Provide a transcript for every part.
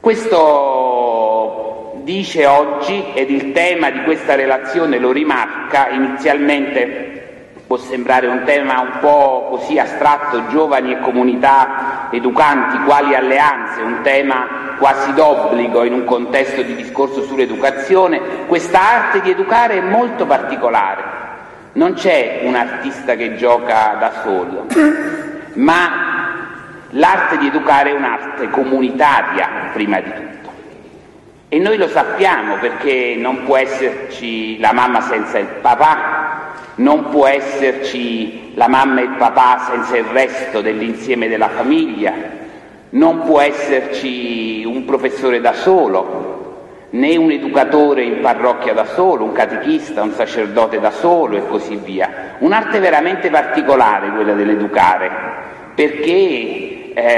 Questo dice oggi, ed il tema di questa relazione lo rimarca. Inizialmente può sembrare un tema un po' così astratto, giovani e comunità educanti, quali alleanze, un tema quasi d'obbligo in un contesto di discorso sull'educazione. Questa arte di educare è molto particolare, non c'è un artista che gioca da solo, ma l'arte di educare è un'arte comunitaria prima di tutto. E noi lo sappiamo, perché non può esserci la mamma senza il papà, non può esserci la mamma e il papà senza il resto dell'insieme della famiglia, non può esserci un professore da solo, né un educatore in parrocchia da solo, un catechista, un sacerdote da solo e così via. Un'arte veramente particolare quella dell'educare, perché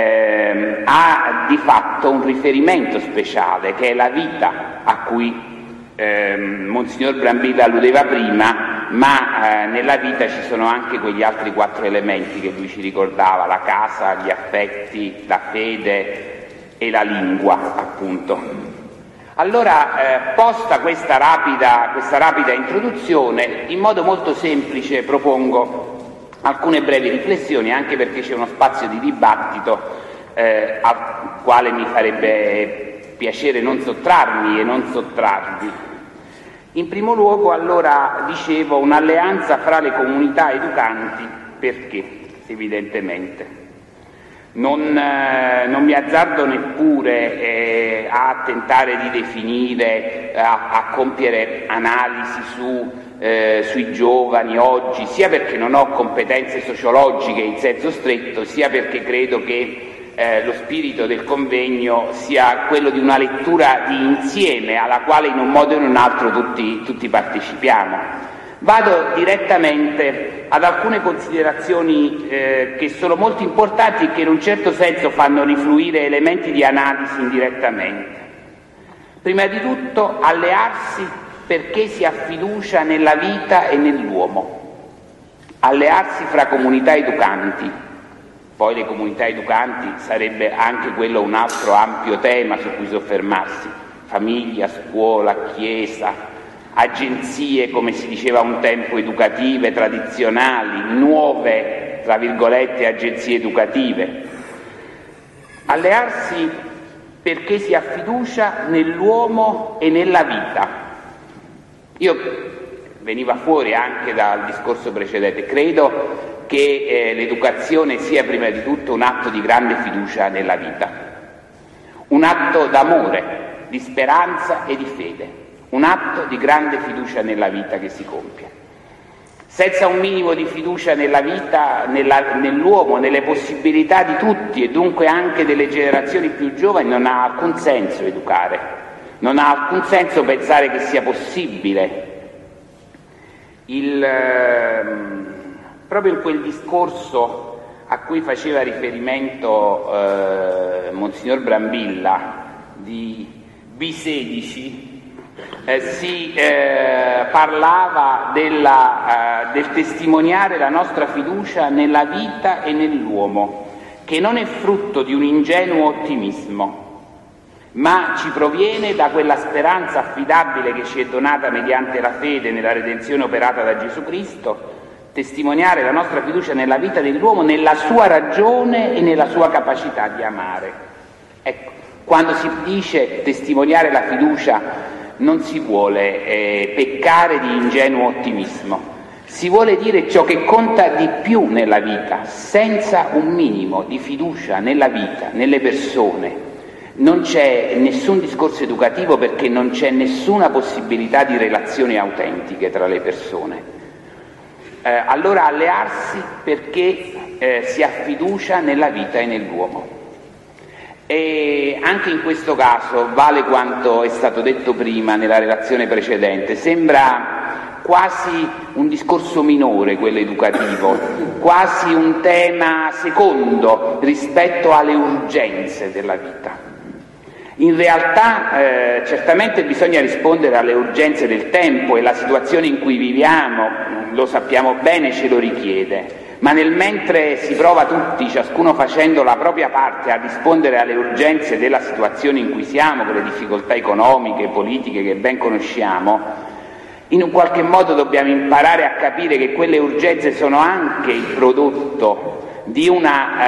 ha di fatto un riferimento speciale, che è la vita, a cui Monsignor Brambilla alludeva prima, ma nella vita ci sono anche quegli altri 4 elementi che lui ci ricordava: la casa, gli affetti, la fede e la lingua, appunto. Allora, posta questa rapida introduzione, in modo molto semplice propongo alcune brevi riflessioni, anche perché c'è uno spazio di dibattito al quale mi farebbe piacere non sottrarmi e non sottrarvi. In primo luogo, allora, dicevo, un'alleanza fra le comunità educanti. Perché? Evidentemente. Non mi azzardo neppure a tentare di definire, a compiere analisi sui giovani oggi, sia perché non ho competenze sociologiche in senso stretto, sia perché credo che lo spirito del convegno sia quello di una lettura di insieme alla quale in un modo o in un altro tutti partecipiamo. Vado direttamente ad alcune considerazioni che sono molto importanti e che in un certo senso fanno rifluire elementi di analisi indirettamente. Prima di tutto, allearsi perché si ha fiducia nella vita e nell'uomo. Allearsi fra comunità educanti. Poi le comunità educanti sarebbe anche quello un altro ampio tema su cui soffermarsi: famiglia, scuola, chiesa, agenzie, come si diceva un tempo, educative, tradizionali, nuove, tra virgolette, agenzie educative. Allearsi perché si ha fiducia nell'uomo e nella vita. Veniva fuori anche dal discorso precedente, credo che l'educazione sia prima di tutto un atto di grande fiducia nella vita, un atto d'amore, di speranza e di fede, un atto di grande fiducia nella vita che si compie. Senza un minimo di fiducia nella vita, nell'uomo, nelle possibilità di tutti e dunque anche delle generazioni più giovani, non ha alcun senso educare, non ha alcun senso pensare che sia possibile. Proprio in quel discorso a cui faceva riferimento Monsignor Brambilla di B16, si parlava del testimoniare la nostra fiducia nella vita e nell'uomo, che non è frutto di un ingenuo ottimismo, ma ci proviene da quella speranza affidabile che ci è donata mediante la fede nella redenzione operata da Gesù Cristo. Testimoniare la nostra fiducia nella vita dell'uomo, nella sua ragione e nella sua capacità di amare. Ecco, quando si dice testimoniare la fiducia non si vuole peccare di ingenuo ottimismo, si vuole dire ciò che conta di più nella vita. Senza un minimo di fiducia nella vita, nelle persone, non c'è nessun discorso educativo, perché non c'è nessuna possibilità di relazioni autentiche tra le persone. Allora allearsi perché si ha fiducia nella vita e nell'uomo. E anche in questo caso vale quanto è stato detto prima nella relazione precedente. Sembra quasi un discorso minore quello educativo, quasi un tema secondo rispetto alle urgenze della vita. In realtà certamente bisogna rispondere alle urgenze del tempo, e la situazione in cui viviamo, lo sappiamo bene, ce lo richiede, ma nel mentre si prova tutti, ciascuno facendo la propria parte, a rispondere alle urgenze della situazione in cui siamo, con le difficoltà economiche e politiche che ben conosciamo, in un qualche modo dobbiamo imparare a capire che quelle urgenze sono anche il prodotto di un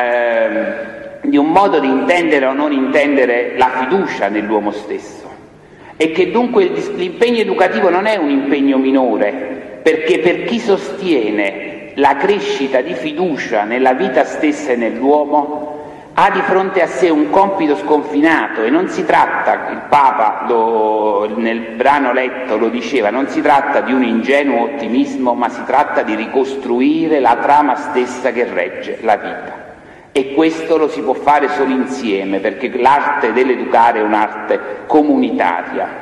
modo di intendere o non intendere la fiducia nell'uomo stesso, e che dunque l'impegno educativo non è un impegno minore, perché per chi sostiene la crescita di fiducia nella vita stessa e nell'uomo ha di fronte a sé un compito sconfinato, e non si tratta, il Papa nel brano letto lo diceva, non si tratta di un ingenuo ottimismo, ma si tratta di ricostruire la trama stessa che regge la vita. E questo lo si può fare solo insieme, perché l'arte dell'educare è un'arte comunitaria.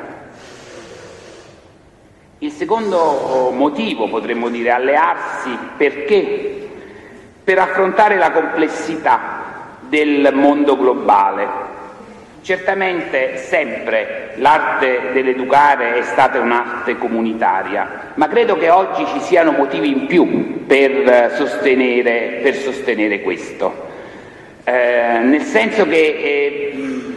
Il secondo motivo, potremmo dire, allearsi, perché? Per affrontare la complessità del mondo globale. Certamente sempre l'arte dell'educare è stata un'arte comunitaria, ma credo che oggi ci siano motivi in più per sostenere questo. Nel senso che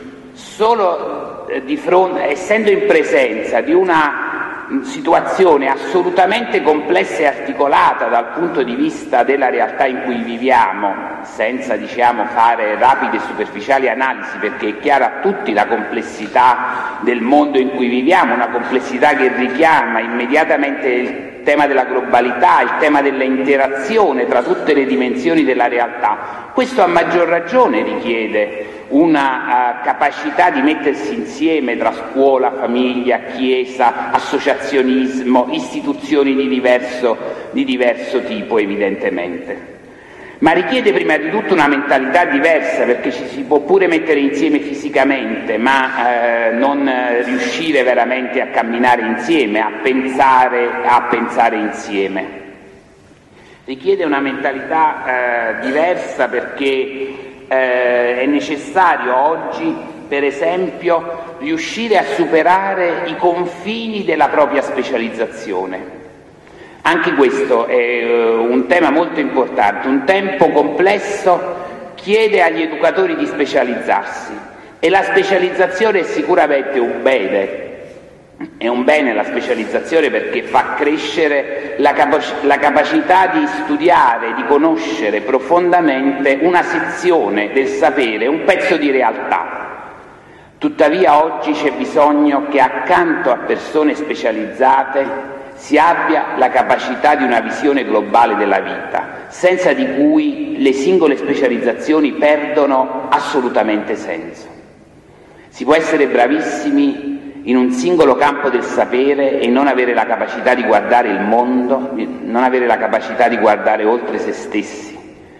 solo essendo in presenza di una situazione assolutamente complessa e articolata dal punto di vista della realtà in cui viviamo, senza fare rapide e superficiali analisi, perché è chiara a tutti la complessità del mondo in cui viviamo, una complessità che richiama immediatamente il tema della globalità, il tema dell'interazione tra tutte le dimensioni della realtà. Questo a maggior ragione richiede una capacità di mettersi insieme tra scuola, famiglia, chiesa, associazionismo, istituzioni di diverso tipo, evidentemente. Ma richiede prima di tutto una mentalità diversa, perché ci si può pure mettere insieme fisicamente, ma non riuscire veramente a camminare insieme, a pensare insieme. Richiede una mentalità diversa, perché è necessario oggi, per esempio, riuscire a superare i confini della propria specializzazione. Anche questo è un tema molto importante. Un tempo complesso chiede agli educatori di specializzarsi, e la specializzazione è sicuramente un bene. È un bene la specializzazione, perché fa crescere la capacità di studiare, di conoscere profondamente una sezione del sapere, un pezzo di realtà. Tuttavia oggi c'è bisogno che accanto a persone specializzate si abbia la capacità di una visione globale della vita, senza di cui le singole specializzazioni perdono assolutamente senso. Si può essere bravissimi in un singolo campo del sapere e non avere la capacità di guardare il mondo, non avere la capacità di guardare oltre se stessi,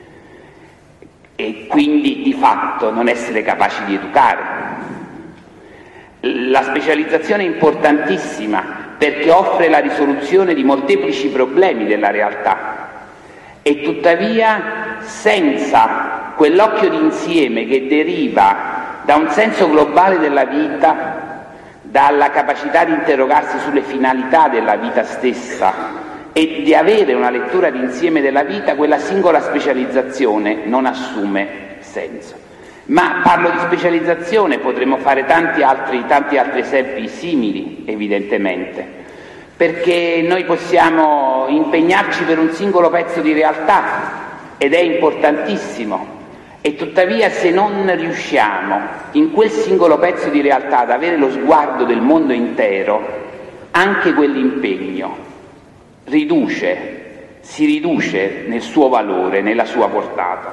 e quindi di fatto non essere capaci di educare. La specializzazione è importantissima, perché offre la risoluzione di molteplici problemi della realtà, e tuttavia senza quell'occhio d'insieme che deriva da un senso globale della vita, dalla capacità di interrogarsi sulle finalità della vita stessa e di avere una lettura d'insieme della vita, quella singola specializzazione non assume senso. Ma parlo di specializzazione, potremmo fare tanti altri esempi simili, evidentemente, perché noi possiamo impegnarci per un singolo pezzo di realtà, ed è importantissimo, e tuttavia se non riusciamo in quel singolo pezzo di realtà ad avere lo sguardo del mondo intero, anche quell'impegno si riduce nel suo valore, nella sua portata.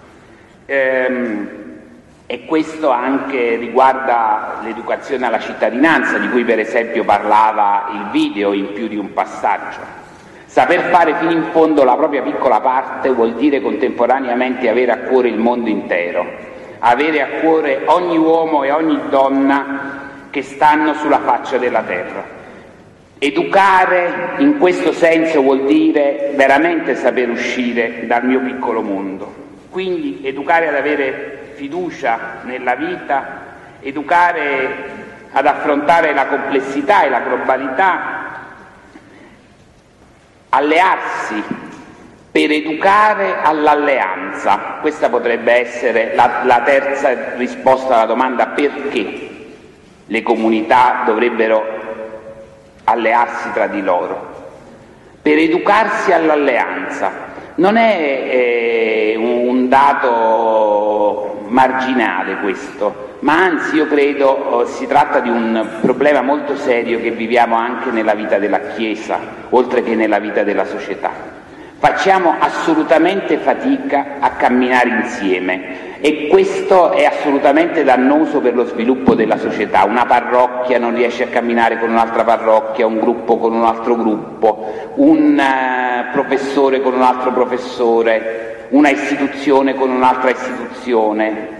E questo anche riguarda l'educazione alla cittadinanza, di cui per esempio parlava il video in più di un passaggio. Saper fare fino in fondo la propria piccola parte vuol dire contemporaneamente avere a cuore il mondo intero, avere a cuore ogni uomo e ogni donna che stanno sulla faccia della terra. Educare in questo senso vuol dire veramente saper uscire dal mio piccolo mondo. Quindi educare ad avere fiducia nella vita, educare ad affrontare la complessità e la globalità, allearsi per educare all'alleanza. Questa potrebbe essere la terza risposta alla domanda perché le comunità dovrebbero allearsi tra di loro. Per educarsi all'alleanza. Non è un dato marginale questo, ma anzi io credo si tratta di un problema molto serio che viviamo anche nella vita della Chiesa, oltre che nella vita della società. Facciamo assolutamente fatica a camminare insieme e questo è assolutamente dannoso per lo sviluppo della società. Una parrocchia non riesce a camminare con un'altra parrocchia, un gruppo con un altro gruppo, un professore con un altro professore, una istituzione con un'altra istituzione.